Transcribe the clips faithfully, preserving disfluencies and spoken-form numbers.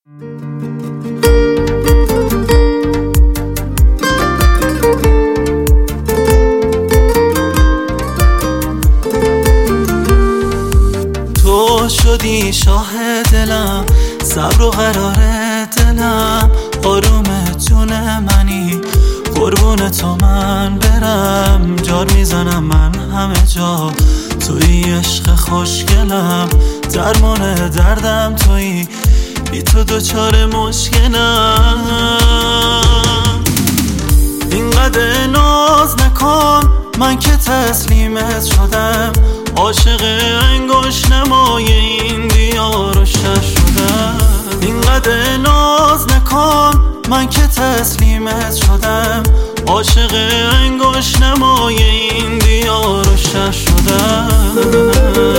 تو شدی شاه دلم، صبر و قرار دلم، آروم جون منی، قربون تو من برم. جار میزنم من همه جا، توی عشق خوشگلم، درمان دردم توی، بی تو دوچار مشکلم. اینقدر ناز نکن، من که تسلیمت شدم، عاشق انگشت نمای این دیار و شش شدم. اینقدر ناز نکن، من که تسلیمت شدم، عاشق انگشت نمای این دیار و شش شدم.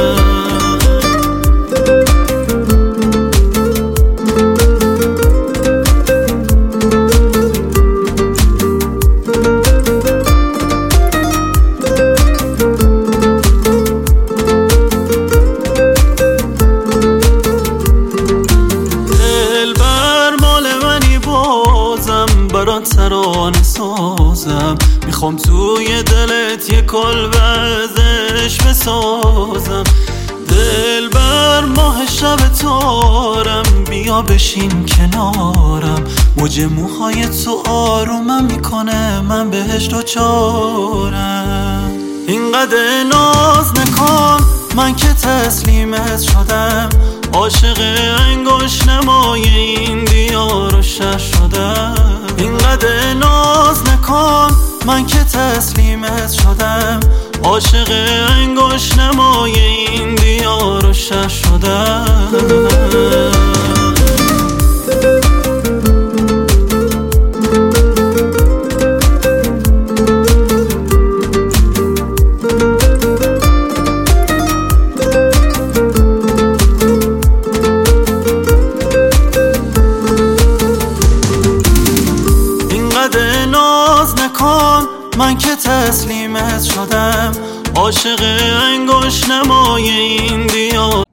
برات ترانه سازم، میخوام توی دلت یه کلبه ازش بسازم. دل بر ماه شب تارم، بیا بشین کنارم، موج موهای تو آرومم میکنه، من بهش دوچارم. اینقدر ناز نکن، من که تسلیمت شدم، عاشق انگشت نمای این دیار و شش شدم. اینقدر ناز نکن، من که تسلیمت شدم، عاشق انگشت نمای این دیار و شش شدم. ناز نکن، من که تسلیمت شدم، عاشق انگشت نمای این دیار.